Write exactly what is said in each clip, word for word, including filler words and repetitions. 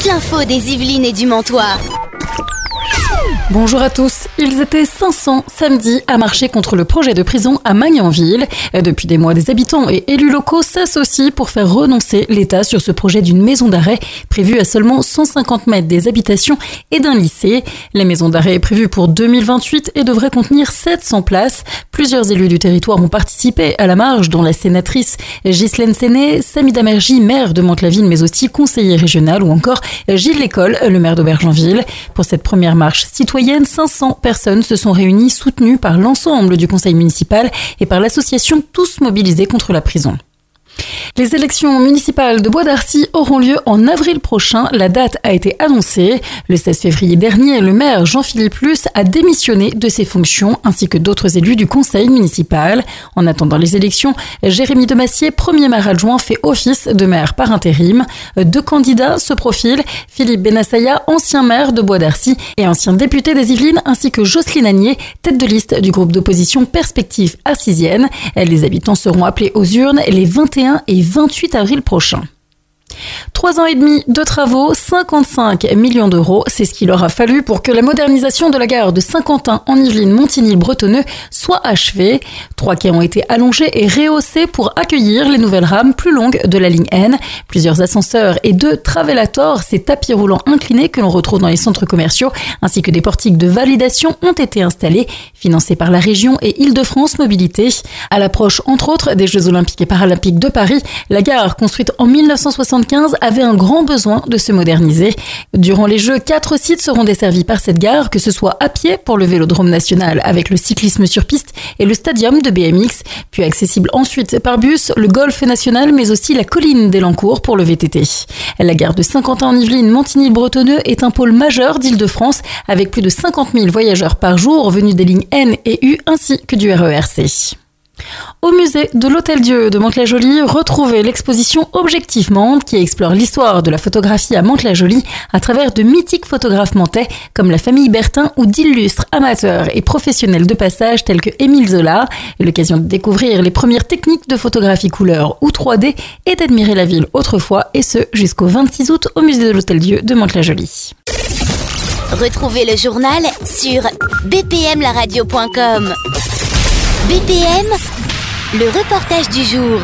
l'info des Yvelines et du Mantois. Bonjour à tous. Ils étaient cinq cents samedi à marcher contre le projet de prison à Magnanville. Depuis des mois, des habitants et élus locaux s'associent pour faire renoncer l'État sur ce projet d'une maison d'arrêt prévue à seulement cent cinquante mètres des habitations et d'un lycée. La maison d'arrêt est prévue pour deux mille vingt-huit et devrait contenir sept cents places. Plusieurs élus du territoire ont participé à la marche, dont la sénatrice Ghislaine Séné, Samy Damergy, maire de Mantes-la-Ville, mais aussi conseiller régional, ou encore Gilles Lécole, le maire d'Aubergenville. Pour cette première marche citoyenne, cinq cents personnes se sont réunies, soutenues par l'ensemble du conseil municipal et par l'association Tous Mobilisés contre la prison. Les élections municipales de Bois d'Arcy auront lieu en avril prochain. La date a été annoncée. Le seize février dernier, le maire Jean-Philippe Luce a démissionné de ses fonctions ainsi que d'autres élus du conseil municipal. En attendant les élections, Jérémy Demassier, premier maire adjoint, fait office de maire par intérim. Deux candidats se profilent, Philippe Benassaya, ancien maire de Bois d'Arcy et ancien député des Yvelines, ainsi que Jocelyne Agnier, tête de liste du groupe d'opposition Perspective Arcysienne. Les habitants seront appelés aux urnes les vingt et un et vingt-huit avril prochains. Trois ans et demi de travaux, cinquante-cinq millions d'euros, c'est ce qu'il aura fallu pour que la modernisation de la gare de Saint-Quentin en Yvelines Montigny-Bretonneux soit achevée. Trois quais ont été allongés et rehaussés pour accueillir les nouvelles rames plus longues de la ligne N. Plusieurs ascenseurs et deux travellators, ces tapis roulants inclinés que l'on retrouve dans les centres commerciaux, ainsi que des portiques de validation ont été installés, financés par la région et Île-de-France Mobilité. À l'approche, entre autres, des Jeux Olympiques et Paralympiques de Paris, la gare, construite en mille neuf cent soixante-quinze, avait un grand besoin de se moderniser. Durant les Jeux, quatre sites seront desservis par cette gare, que ce soit à pied pour le Vélodrome national avec le cyclisme sur piste et le stadium de B M X, puis accessible ensuite par bus, le golf national, mais aussi la colline d'Elancourt pour le V T T. La gare de Saint-Quentin en Yvelines Montigny-Bretonneux est un pôle majeur d'Île-de-France avec plus de cinquante mille voyageurs par jour venus des lignes N et U ainsi que du R E R C. Au musée de l'Hôtel-Dieu de Mantes-la-Jolie, retrouvez l'exposition Objectif Mantes qui explore l'histoire de la photographie à Mantes-la-Jolie à travers de mythiques photographes mantais comme la famille Bertin ou d'illustres amateurs et professionnels de passage tels que Émile Zola. L'occasion de découvrir les premières techniques de photographie couleur ou trois D et d'admirer la ville autrefois, et ce jusqu'au vingt-six août au musée de l'Hôtel-Dieu de Mantes-la-Jolie. Retrouvez le journal sur b p m la radio point com. B P M, le reportage du jour.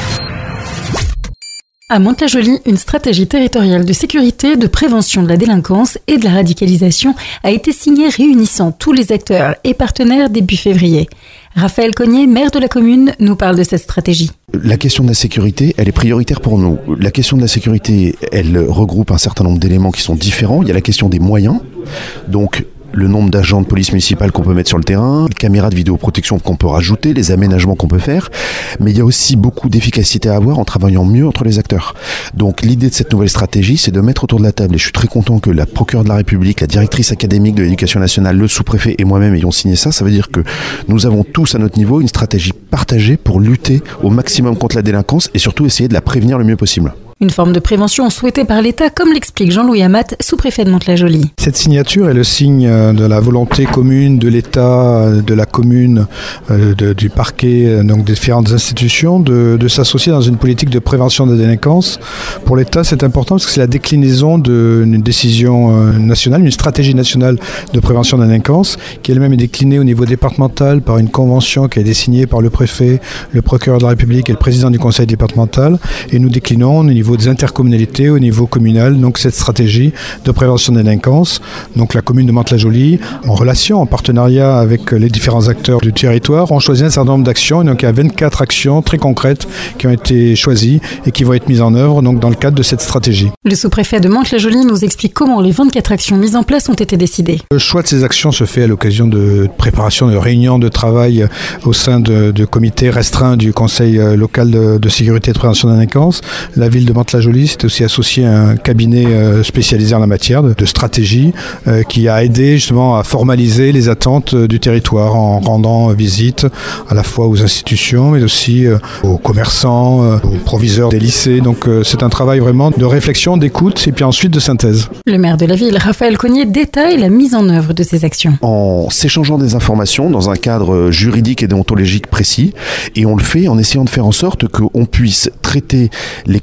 À Mantes-la-Jolie, une stratégie territoriale de sécurité, de prévention de la délinquance et de la radicalisation a été signée, réunissant tous les acteurs et partenaires début février. Raphaël Cognier, maire de la commune, nous parle de cette stratégie. La question de la sécurité, elle est prioritaire pour nous. La question de la sécurité, elle regroupe un certain nombre d'éléments qui sont différents. Il y a la question des moyens, donc le nombre d'agents de police municipale qu'on peut mettre sur le terrain, les caméras de vidéoprotection qu'on peut rajouter, les aménagements qu'on peut faire, mais il y a aussi beaucoup d'efficacité à avoir en travaillant mieux entre les acteurs. Donc l'idée de cette nouvelle stratégie, c'est de mettre autour de la table, et je suis très content que la procureure de la République, la directrice académique de l'éducation nationale, le sous-préfet et moi-même ayons signé ça. Ça veut dire que nous avons tous à notre niveau une stratégie partagée pour lutter au maximum contre la délinquance et surtout essayer de la prévenir le mieux possible. Une forme de prévention souhaitée par l'État, comme l'explique Jean-Louis Amat, sous-préfet de Mantes-la-Jolie. Cette signature est le signe de la volonté commune de l'État, de la commune, de, du parquet, donc des différentes institutions, de, de s'associer dans une politique de prévention de la délinquance. Pour l'État, c'est important parce que c'est la déclinaison d'une décision nationale, une stratégie nationale de prévention de la délinquance, qui elle-même est déclinée au niveau départemental par une convention qui a été signée par le préfet, le procureur de la République et le président du conseil départemental. Et nous déclinons au niveau des intercommunalités, au niveau communal, donc cette stratégie de prévention de la délinquance. Donc la commune de Mantes-la-Jolie, en relation, en partenariat avec les différents acteurs du territoire, ont choisi un certain nombre d'actions. Donc il y a vingt-quatre actions très concrètes qui ont été choisies et qui vont être mises en œuvre donc, dans le cadre de cette stratégie. Le sous-préfet de Mantes-la-Jolie nous explique comment les vingt-quatre actions mises en place ont été décidées. Le choix de ces actions se fait à l'occasion de préparation de réunions de travail au sein de, de comités restreints du conseil local de, de sécurité et de prévention de la délinquance. La ville de Mantes-la-Jolie s'est aussi associé à un cabinet spécialisé en la matière de, de stratégie euh, qui a aidé justement à formaliser les attentes du territoire en rendant visite à la fois aux institutions mais aussi euh, aux commerçants, euh, aux proviseurs des lycées. Donc euh, c'est un travail vraiment de réflexion, d'écoute et puis ensuite de synthèse. Le maire de la ville, Raphaël Cognier, détaille la mise en œuvre de ces actions. En s'échangeant des informations dans un cadre juridique et déontologique précis, et on le fait en essayant de faire en sorte qu'on puisse traiter les questions de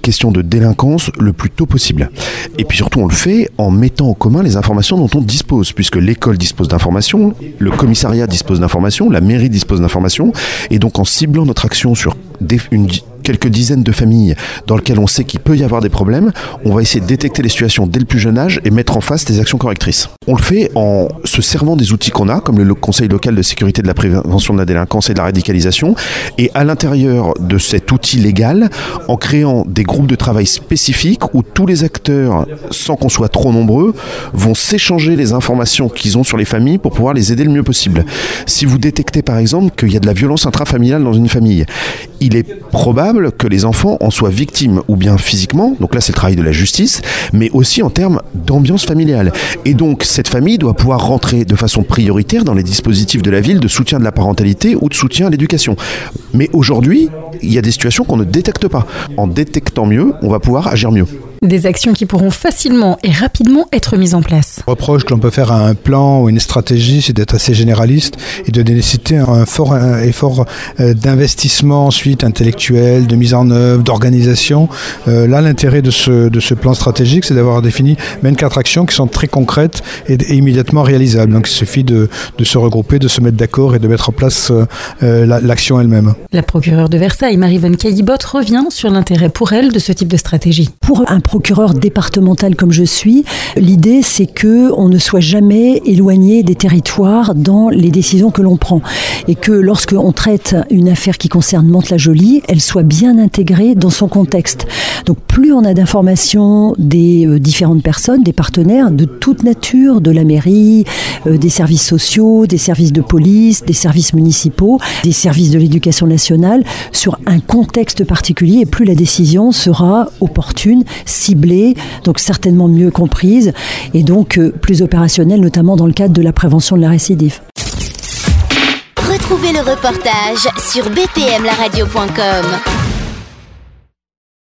délinquance le plus tôt possible. Et puis surtout, on le fait en mettant en commun les informations dont on dispose, puisque l'école dispose d'informations, le commissariat dispose d'informations, la mairie dispose d'informations, et donc en ciblant notre action sur des, une, quelques dizaines de familles dans lesquelles on sait qu'il peut y avoir des problèmes, on va essayer de détecter les situations dès le plus jeune âge et mettre en face des actions correctrices. On le fait en se servant des outils qu'on a, comme le Conseil local de sécurité de la prévention de la délinquance et de la radicalisation, et à l'intérieur de cet outil légal, en créant des groupes de travail spécifiques où tous les acteurs, sans qu'on soit trop nombreux, vont s'échanger les informations qu'ils ont sur les familles pour pouvoir les aider le mieux possible. Si vous détectez par exemple qu'il y a de la violence intrafamiliale dans une famille, il est probable que les enfants en soient victimes, ou bien physiquement, donc là c'est le travail de la justice, mais aussi en termes d'ambiance familiale. Et donc cette famille doit pouvoir rentrer de façon prioritaire dans les dispositifs de la ville de soutien de la parentalité ou de soutien à l'éducation. Mais aujourd'hui, il y a des situations qu'on ne détecte pas. En détectant mieux, on va pouvoir agir mieux. Des actions qui pourront facilement et rapidement être mises en place. Le reproche que l'on peut faire à un plan ou une stratégie, c'est d'être assez généraliste et de nécessiter un fort un effort d'investissement ensuite intellectuel, de mise en œuvre, d'organisation. Euh, là, l'intérêt de ce, de ce plan stratégique, c'est d'avoir défini vingt-quatre actions qui sont très concrètes et, et immédiatement réalisables. Donc il suffit de, de se regrouper, de se mettre d'accord et de mettre en place euh, la, l'action elle-même. La procureure de Versailles, Marie-Vonne Caillibot, revient sur l'intérêt pour elle de ce type de stratégie. Pour un procureur départemental comme je suis, l'idée c'est que on ne soit jamais éloigné des territoires dans les décisions que l'on prend et que lorsque on traite une affaire qui concerne Mantes-la-Jolie, elle soit bien intégrée dans son contexte. Donc plus on a d'informations des euh, différentes personnes, des partenaires de toute nature, de la mairie, euh, des services sociaux, des services de police, des services municipaux, des services de l'éducation nationale sur un contexte particulier, et plus la décision sera opportune, ciblée, donc certainement mieux comprise et donc euh, plus opérationnelle, notamment dans le cadre de la prévention de la récidive. Retrouvez le reportage sur b p m la radio point com.